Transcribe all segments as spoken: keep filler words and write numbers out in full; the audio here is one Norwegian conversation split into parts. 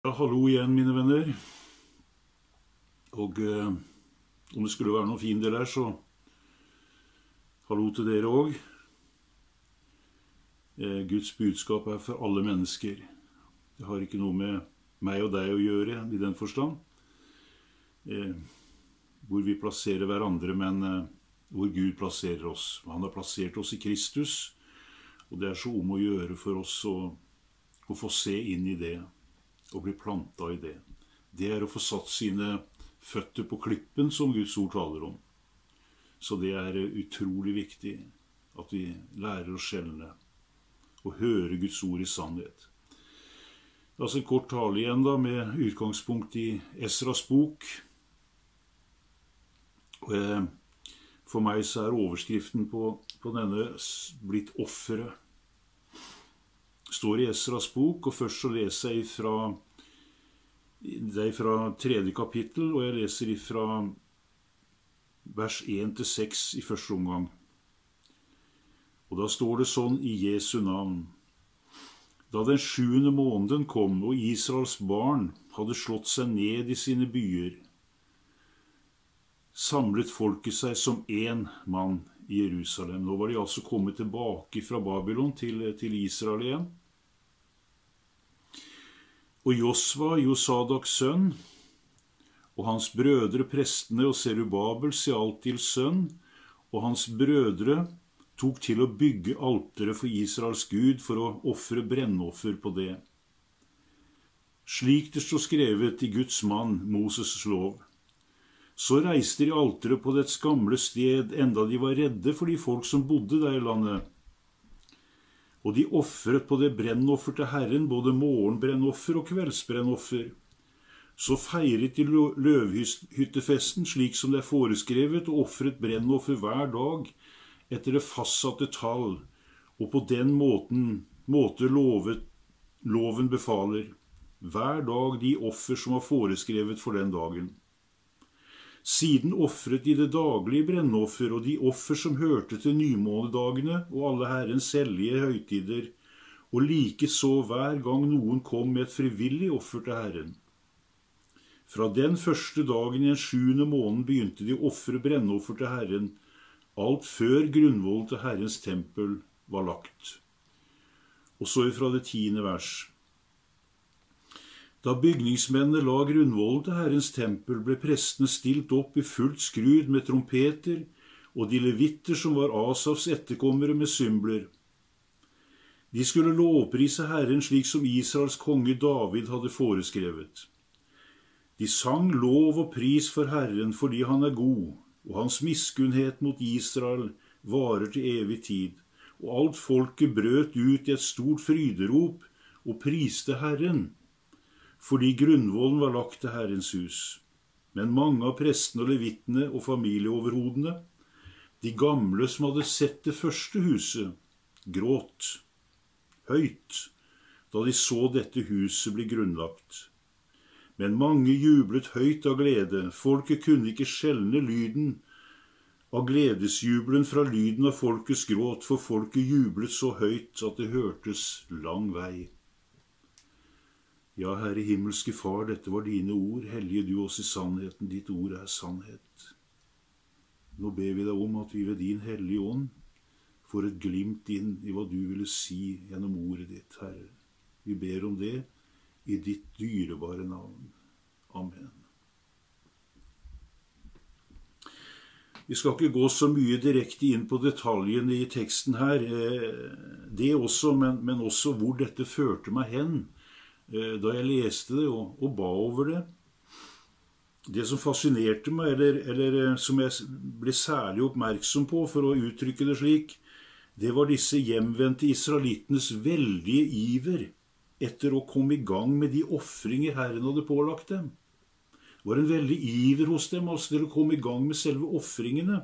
Ja, hallo igjen, mine venner. Og eh, om det skulle være noen fiender der, så hallo til dere også. Eh, Guds budskap er for alle mennesker. Det har ikke noe med meg og deg å gjøre i den forstand. Eh, hvor vi plasserer hverandre, men eh, hvor Gud plasserer oss. Han har plassert oss i Kristus, og det er så om å gjøre for oss å, å få se inn i det. Og bli planta i det. Det er å få satt sine føtter på klippen, som Guds ord taler om. Så det er utrolig viktig at vi lærer å skjelne og høre Guds ord i sannhet. Altså en kort tale igjen da, med utgangspunkt i Esras bok. For meg så er overskriften på, på denne blitt offeret. Står i Esras bok, og først så leser jeg fra, det er fra tredje kapittel, og jeg leser fra vers én til seks i første omgang. Og da står det sånn i Jesu navn. Da den sjuende måneden kom, og Israels barn hadde slått seg ned i sine byer, samlet folket seg som en mann i Jerusalem. Nå var de altså kommet tilbake fra Babylon til, til Israel igjen. Og Josva, Josadaks sønn, og hans brødre prestene og Serubabel, Sealtils sønn, og hans brødre tok til å bygge altere for Israels Gud for å offre brennoffer på det. Slik det står skrevet i Guds mann, Moses' lov. Så reiste de alteret på dets gamle sted, enda de var redde for de folk som bodde der i landet. Og de offret på det brennoffer til Herren, både morgenbrennoffer og kveldsbrennoffer. Så feiret de løvhyttefesten slik som det er foreskrevet, og offret brennoffer hver dag etter det fastsatte tall, og på den måten, måte lovet, loven befaler, hver dag de offer som var foreskrevet for den dagen. Siden offret de det daglige brennoffer og de offer som hørte til nymånedagene og alle Herrens hellige høytider, og like så hver gang noen kom med et frivillig offer til Herren. Fra den første dagen i den sjuende måneden begynte de å offre brennoffer til Herren, alt før grunnvollen til Herrens tempel var lagt. Og så ifra det tiende vers. Da bygningsmennene la grunnvollen til Herrens tempel, ble prestene stilt opp i fullt skrud med trompeter, og de levitter som var Asafs etterkommere med symbler. De skulle lovprise Herren slik som Israels konge David hadde foreskrevet. De sang lov og pris for Herren fordi han er god, og hans miskunnhet mot Israel varer til evig tid, og alt folket brøt ut i et stort fryderop og priste Herren, fordi grunnvollen var lagt til Herrens hus. Men mange av prestene og levittene og familieoverhodene, de gamle som hadde sett det første huset, gråt høyt, da de så dette huset bli grunnlagt. Men mange jublet høyt av glede. Folket kunne ikke skjelne lyden av gledesjubelen fra lyden av folkets gråt, for folket jublet så høyt at det hørtes lang vei. Ja, Herre himmelske Far, dette var dine ord. Hellige du oss i sannheten. Ditt ord er sannhet. Nå ber vi deg om at vi ved din hellige ånd får et glimt inn i hva du ville si gjennom ordet ditt, Herre. Vi ber om det i ditt dyrebare navn. Amen. Vi skal ikke gå så mye direkte inn på detaljene i teksten her. Det også, men, men også hvor dette førte meg hen da jeg leste det og, og ba over det. Det som fascinerte meg, eller, eller som jeg ble særlig oppmerksom på, for å uttrykke det slik, det var disse hjemvendte israelittenes veldige iver etter å komme i gang med de offringer Herren hadde pålagt dem. Det var en veldig iver hos dem, altså til å komme i gang med selve offringene.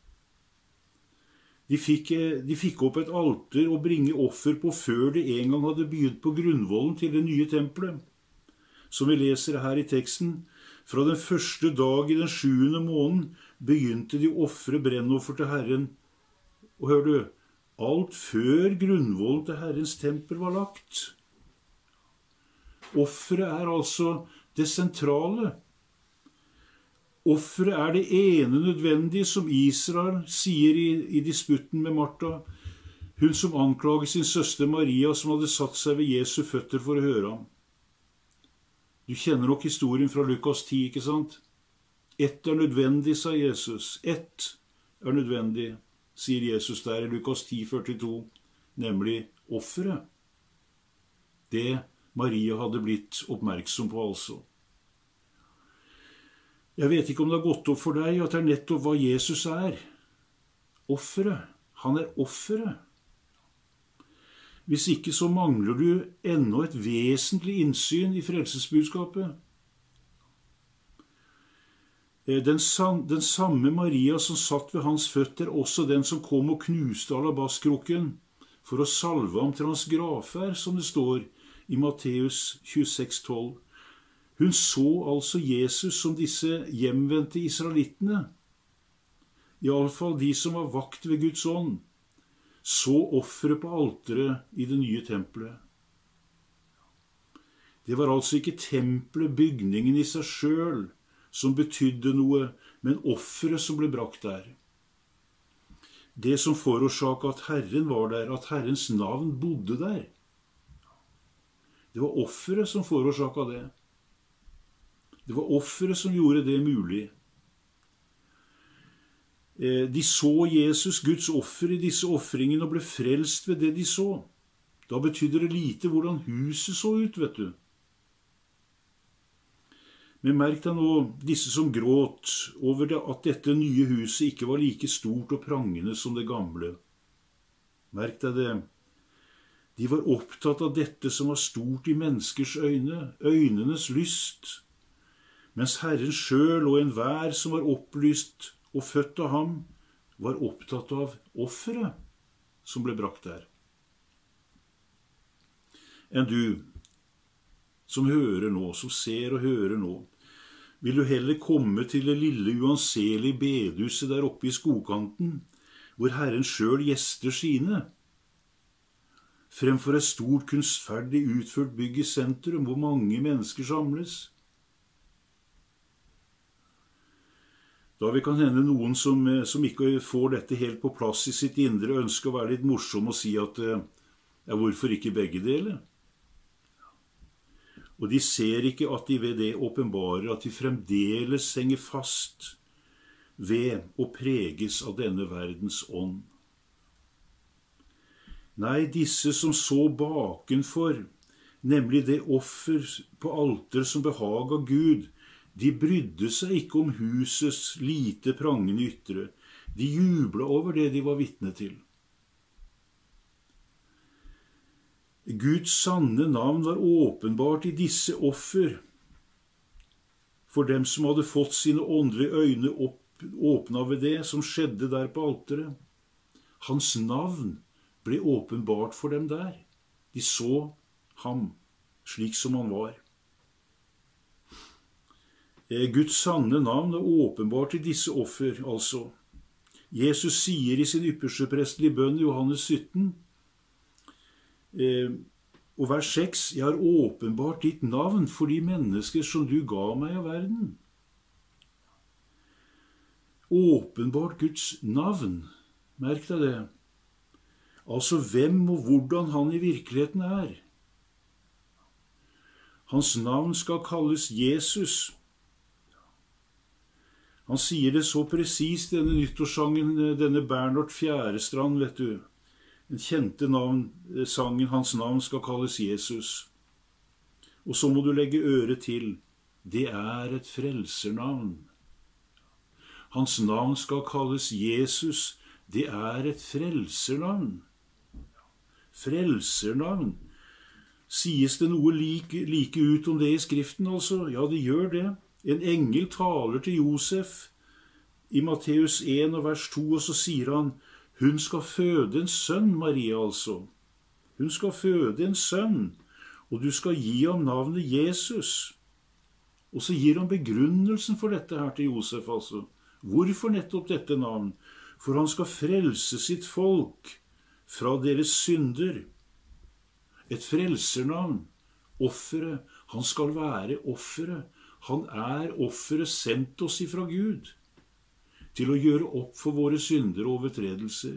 De fikk, de fikk opp et alter å bringe offer på før de en gang hadde begynt på grunnvollen til det nye tempelet. Som vi leser her i teksten, fra den første dag i den sjuende måneden begynte de å offre brennoffer til Herren. Og hør du, alt før grunnvollen til Herrens tempel var lagt. Offeret er altså det sentrale. Offeret er det ene nødvendige, som Israel sier i, i disputten med Martha, hun som anklager sin søster Maria, som hadde satt seg ved Jesu føtter for å høre ham. Du kjenner nok historien fra Lukas ti, ikke sant? Ett er nødvendig, sa Jesus. Ett er nødvendig, sier Jesus der i Lukas ti, førtito, nemlig offeret. Det Maria hadde blitt oppmerksom på altså. Jeg vet ikke om det har gått opp for deg at det er nettopp hva Jesus er. Offeret. Han er offeret. Hvis ikke så mangler du ennå et vesentlig innsyn i frelsesbudskapet. Den, den samme Maria som satt ved hans føtter, også den som kom og knuste alabastkrukken for å salve ham til hans gravferd, som det står i Matteus tjueseks, tolv. Hun så altså Jesus som disse hjemvendte israelittene, i alle fall de som var vakt ved Guds ånd, så offeret på alteret i det nye tempelet. Det var altså ikke tempelet, bygningen i seg selv, som betydde noe, men offeret som ble brakt der. Det som forårsaket at Herren var der, at Herrens navn bodde der. Det var offeret som forårsaket det. Det var offeret som gjorde det mulig. De så Jesus, Guds offer, i disse offringene og ble frelst ved det de så. Da betydde det lite hvordan huset så ut, vet du. Men merk deg nå disse som gråt over det, at dette nye huset ikke var like stort og prangende som det gamle. Merk deg det. De var opptatt av dette som var stort i menneskers øyne, øynenes lyst, mens Herren selv og enhver som var opplyst og født av ham, var opptatt av offeret som ble brakt der. Enn du, som hører nå, som ser og hører nå, vil du heller komme til det lille uanselige bedehuset der oppe i skogkanten, hvor Herren selv gjester sine, fremfor et stort kunstferdig utført bygg i sentrum, hvor mange mennesker samles. Da vil kan hende noen som, som ikke får dette helt på plass i sitt indre, ønsker å være litt morsom og si at ja, hvorfor ikke begge deler? Og de ser ikke at de ved det åpenbarer at de fremdeles henger fast ved å preges av denne verdens ånd. Nei, disse som så bakenfor, nemlig det offer på alter som behaga Gud, de brydde seg ikke om husets lite prangende ytre. De jublet over det de var vitne til. Guds sanne navn var åpenbart i disse offer, for dem som hadde fått sine åndelige øyne opp, åpna ved det som skjedde der på alteret. Hans navn ble åpenbart for dem der. De så ham slik som han var. Guds sanne navn er åpenbart i disse offer, altså. Jesus sier i sin ypperste prestelige bønn i Johannes sytten, eh, og vers seks, «Jeg har åpenbart ditt navn for de mennesker som du ga meg av verden». Åpenbart Guds navn, merk deg det. Altså hvem og hvordan han i virkeligheten er. Hans navn skal kalles Jesus. Han sier det så presist, denne nyttårssangen, denne Bernhard Fjærestrand, vet du. Den kjente navn, sangen, hans navn skal kalles Jesus. Og så må du legge øret til, det er et frelsernavn. Hans navn skal kalles Jesus, det er et frelsernavn. Frelsernavn. Sies det noe like, like ut om det i Skriften, altså? Ja, det gjør det. En engel taler til Josef i Matteus én og vers to, og så sier han, hun skal føde en sønn, Maria altså. Hun skal føde en sønn, og du skal gi ham navnet Jesus. Og så gir han begrunnelsen for dette her til Josef, altså. Hvorfor nettopp dette navn? For han skal frelse sitt folk fra deres synder. Et frelsernavn. offeret. Han skal være offeret. Han er offeret sendt oss ifra Gud til å gjøre opp for våre synder og overtredelser.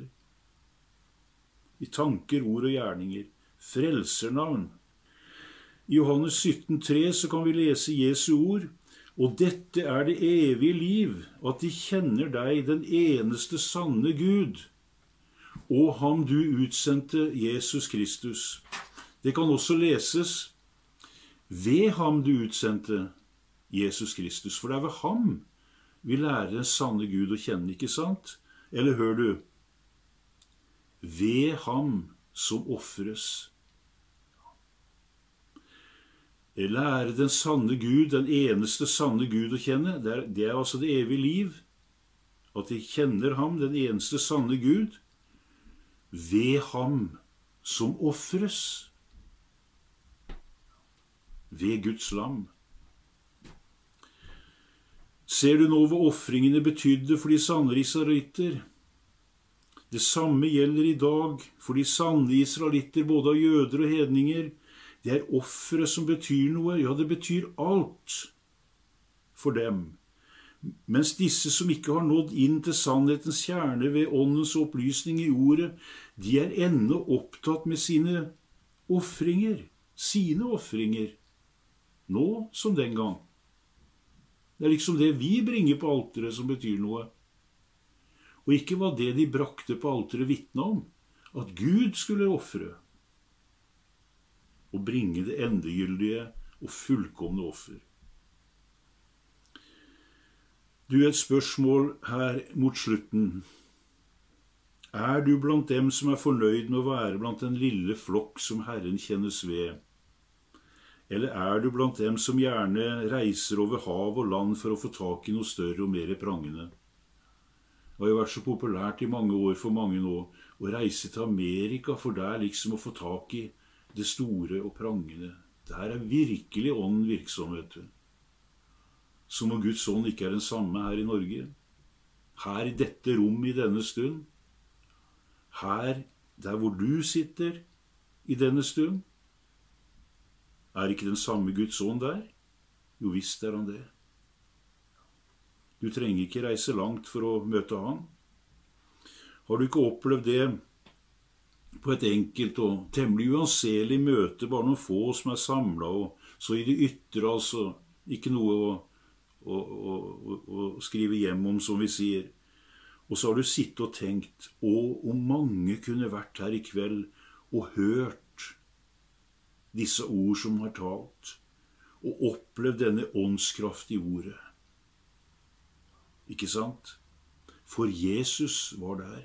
I tanker, ord og gjerninger. Frelsernavn. I Johannes sytten tre så kan vi lese Jesu ord. Og dette er det evige liv, at de kjenner deg, den eneste sanne Gud, og ham du utsendte, Jesus Kristus. Det kan også leses ved ham du utsendte, Jesus Kristus. For det er ved ham vi lærer den sanne Gud å kjenne, ikke sant? Eller hør du? Ved ham som offres. Lære den sanne Gud, den eneste sanne Gud å kjenne, det er, det er altså det evige liv. At de kjenner ham, den eneste sanne Gud, ved ham som offres. Ved Guds lam. Ser du nå hva offringene betydde for de sanne israelitter? Det samme gjelder i dag for de sanne israelitter, både av jøder og hedninger. Det er offeret som betyr noe. Ja, det betyr alt for dem. Mens disse som ikke har nådd inn til sannhetens kjerne ved åndens opplysning i ordet, de er ennå opptatt med sine offringer, sine offringer, nå som den gang. Det er liksom det vi bringer på alteret som betyr noe. Og ikke var det de brakte på alteret vitne om, at Gud skulle offre og bringe det endegyldige og fullkomne offer. Du, et spørsmål her mot slutten. Er du blant dem som er fornøyd med å være blant den lille flokk som Herren kjennes ved? Eller er du blant dem som gjerne reiser over hav og land for å få tak i noe større og mer prangende? Det har jo vært så populært i mange år for mange nå å reise til Amerika, for der liksom å få tak i det store og prangende. Der er virkelig ånden virksom, vet du. Som om Guds ånd ikke er den samme her i Norge. Her i dette rom i denne stund. Her, der hvor du sitter i denne stund. Er ikke den samme Guds ånd der? Jo visst er han det. Du trenger ikke reise langt for å møte han. Har du ikke opplevd det på et enkelt og temmelig uanselig møte, bare noen få som er samlet, og så i det ytre, altså, ikke noe å, å, å, å skrive hjem om, som vi sier. Og så har du sittet og tenkt, å, om mange kunne vært her i kveld og hørt disse ord som har talt, og opplevd denne åndskraft i ordet. Ikke sant? For Jesus var der.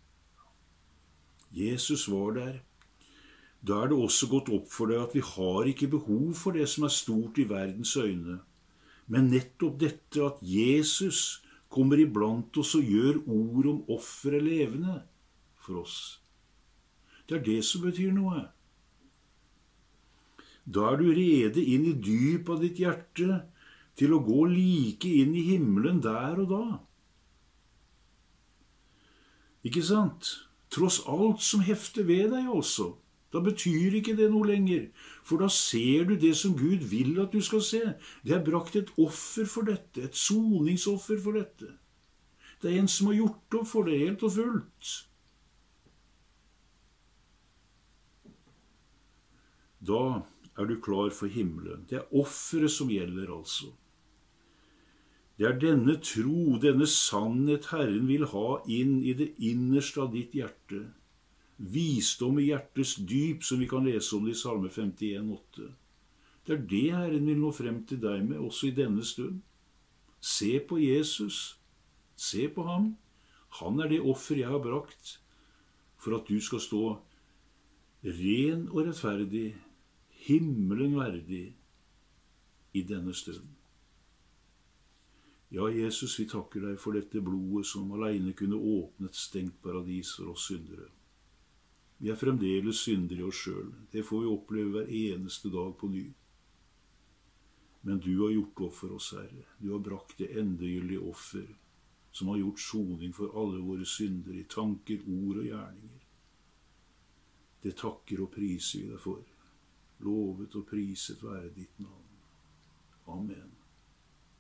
Jesus var der. Da er det også gått opp for deg at vi har ikke behov for det som er stort i verdens øyne, men nettopp dette at Jesus kommer iblant oss og gjør ord om offeret levende for oss. Det er det som betyr noe. Da er du rede inn i dypet av ditt hjerte til å gå like inn i himmelen der og da. Ikke sant? Tross alt som hefter ved deg også. Da betyr ikke det noe lenger, for da ser du det som Gud vil at du skal se. Det er brakt et offer for dette, et soningsoffer for dette. Det er en som har gjort opp for det helt og fullt. Da er du klar for himmelen. Det er offeret som gjelder altså. Det er denne tro, denne sannhet Herren vil ha inn i det innerste av ditt hjerte. Visdom i hjertets dyp, som vi kan lese om det i Salme femtien åtte. Det er det Herren vil nå frem til deg med, også i denne stund. Se på Jesus. Se på ham. Han er det offer jeg har brakt, for at du skal stå ren og rettferdig, himmelen verdig, i denne stund. Ja, Jesus, vi takker deg for dette blodet som alene kunne åpne et stengt paradis for oss syndere. Vi er fremdeles syndere i oss selv. Det får vi oppleve hver eneste dag på ny. Men du har gjort opp for oss, Herre. Du har brakt det endegyldige offer, som har gjort soning for alle våre syndere i tanker, ord og gjerninger. Det takker og priser vi deg for. Lovet og priset være ditt navn.